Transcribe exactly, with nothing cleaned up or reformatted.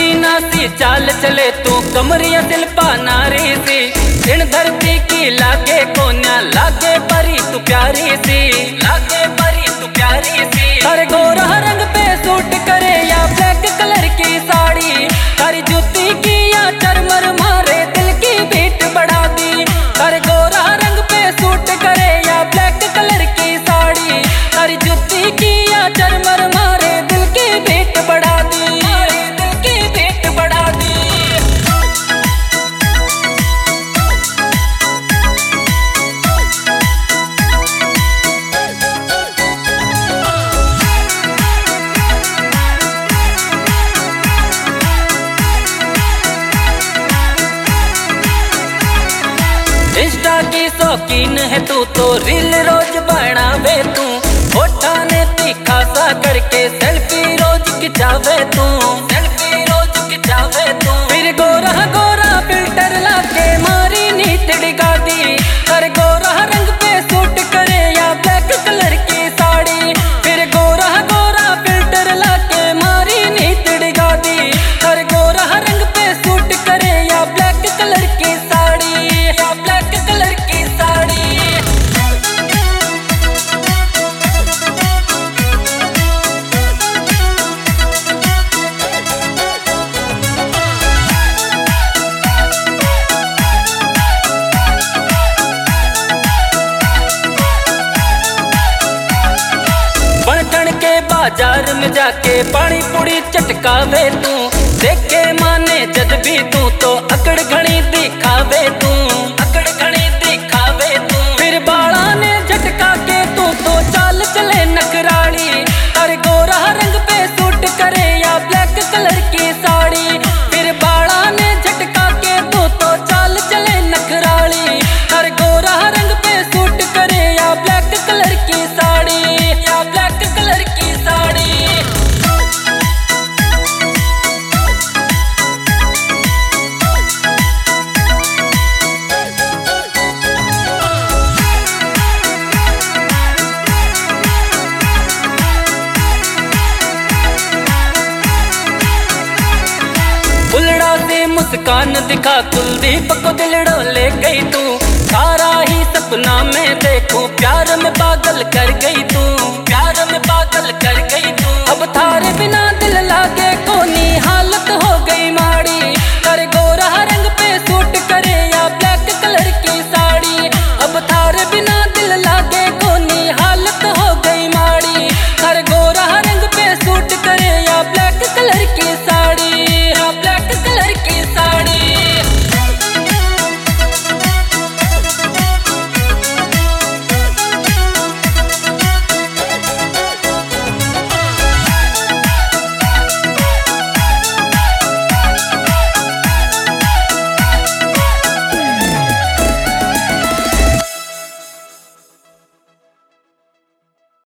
हसीना सी चाल चले तू कमरिया शिल्पा नारी सी। इन धरती की लागे कोन्या लागे परी तू प्यारी सी, लागे परी तू प्यारी सी। हर गोरा रंग पे सूट करे या ब्लैक कलर की साड़ी, हर जूती की या चरमर मारे दिल की बीट बढ़ा दी। हर गोरा रंग पे सूट करे या ब्लैक कलर की साड़ी, हर जूती की या चरमर मारे दिल की बीट बढ़ा दी, दिल की बीट बढ़ा दी। इंस्टा की शौकीन है तू तो रील रोज बनावे तू, होठा ने तीखा सा करके सेल्फी रोज खिंचावे तू, सेल्फी रोज खिंचावे तू। फिर गोरा गोरा फिल्टर लाके मारी नीत डिगा दी। हर गोरा रंग पे सूट करे या ब्लैक कलर की साड़ी, फिर गोरा गोरा फिल्टर लाके मारी नीत डिगा दी। हर गोरा रंग पे सूट करे या ब्लैक कलर की साड़ी, या ब्लैक कलर की साड़ी। बनकण के बाजार में जाके पानी पूरी चटकावे तू, देखे माने जद भी तू तो अकड़ घनी दिखावे तू, अकड़ घनी दिखावे तू। फिर बाला ने झटका के तू तो चाल चले नखराली, हर गोरा रंग पे सूट करे या ब्लैक कलर की साड़ी। फिर बाला ने झटका के तू तो चाल चले नखराली, हर गोरा रंग पे सूट करे या ब्लैक कलर की साड़ी, या ब्लैक कलर की साड़ी। उलड़ा से मुस्कान दिखा कुलदीप को दिलड़ो ले गई तू, सारा ही सपना में देखूं प्यार में पागल कर गई तू।